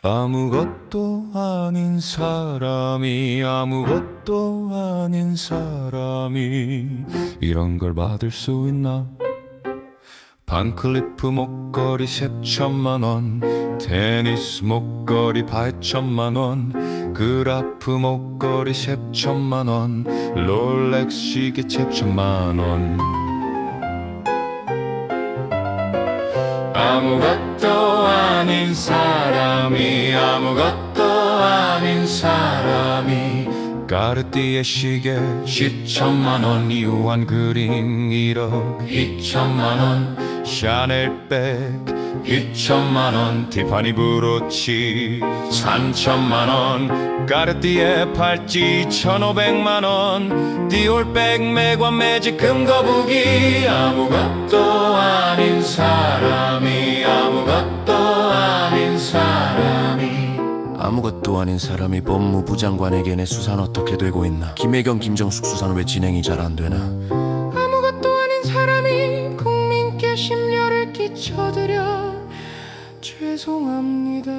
아무것도 아닌 사람이 아무것도 아닌 사람이 이런 걸 받을 수 있나? 반클리프 목걸이 3천만원, 테니스 목걸이 8천만원, 그라프 목걸이 3천만원, 롤렉스 시계 7천만원. 아무것도 아닌 사람이 아무것도 아닌 사람이 까르띠에 시계 10천만원, 이우한 그림 1억 2천만원, 샤넬백 2천만원, 티파니 브로치 3천만원, 까르띠에 팔찌 1,500만원, 디올백 매관 매직 금거북이. 아무것도 아닌 사람이 아무것도 아닌 사람이 아무것도 아닌 사람이 법무부 장관에게 내 수사는 어떻게 되고 있나? 김혜경, 김정숙 수사는 왜 진행이 잘 안 되나? 아무것도 아닌 사람이 국민께 심려를 끼쳐드려 죄송합니다.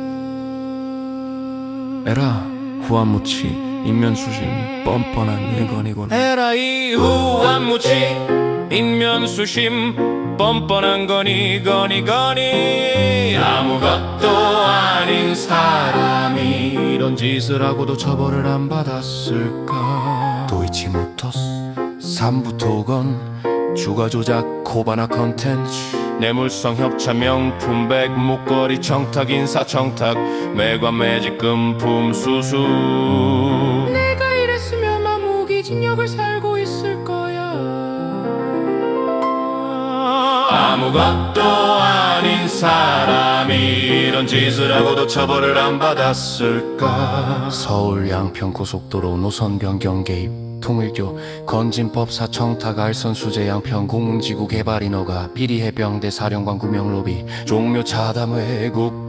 에라 후한무치 인면수심 뻔뻔한 예건이구나. 에라이 후한무치 인면수심 뻔뻔한 거니 아무것도 아닌 사람이 이런 짓을 하고도 처벌을 안 받았을까? 도이치모터스, 삼부토건, 주가조작, 코바나 컨텐츠, 뇌물성 협찬 명품백 목걸이 청탁 인사청탁 매관 매직 금품 수수. 내가 이랬으면 난 무기징역을 살고 있을 거야. 아무것도 아닌 사람이 이런 짓을 하고도 처벌을 안 받았을까? 서울 양평 고속도로 노선 변경 개입, 통일교 건진법사 청탁 알선 수재 양평 공지구 개발 인허가 비리 해병대 사령관 구명 로비 종묘 차담회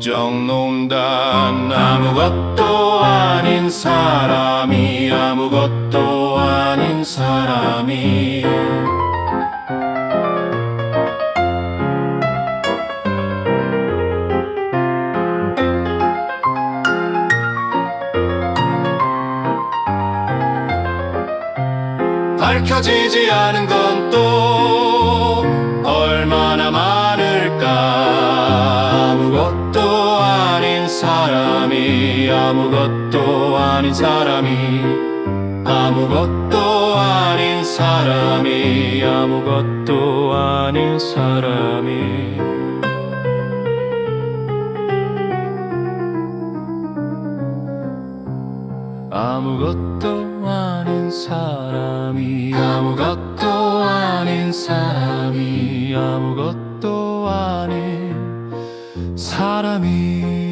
국정농단. 아무것도 아닌 사람이 아무것도 아닌 사람이 밝혀지지 않은 건 또 얼마나 많을까? 아무것도 아닌 사람이 아무것도 아닌 사람이 아무것도 아닌 사람이 아무것도 아닌 사람이 아무것도 아닌 사람이 아무것도 아닌 사람이 아무것도 아닌 사람이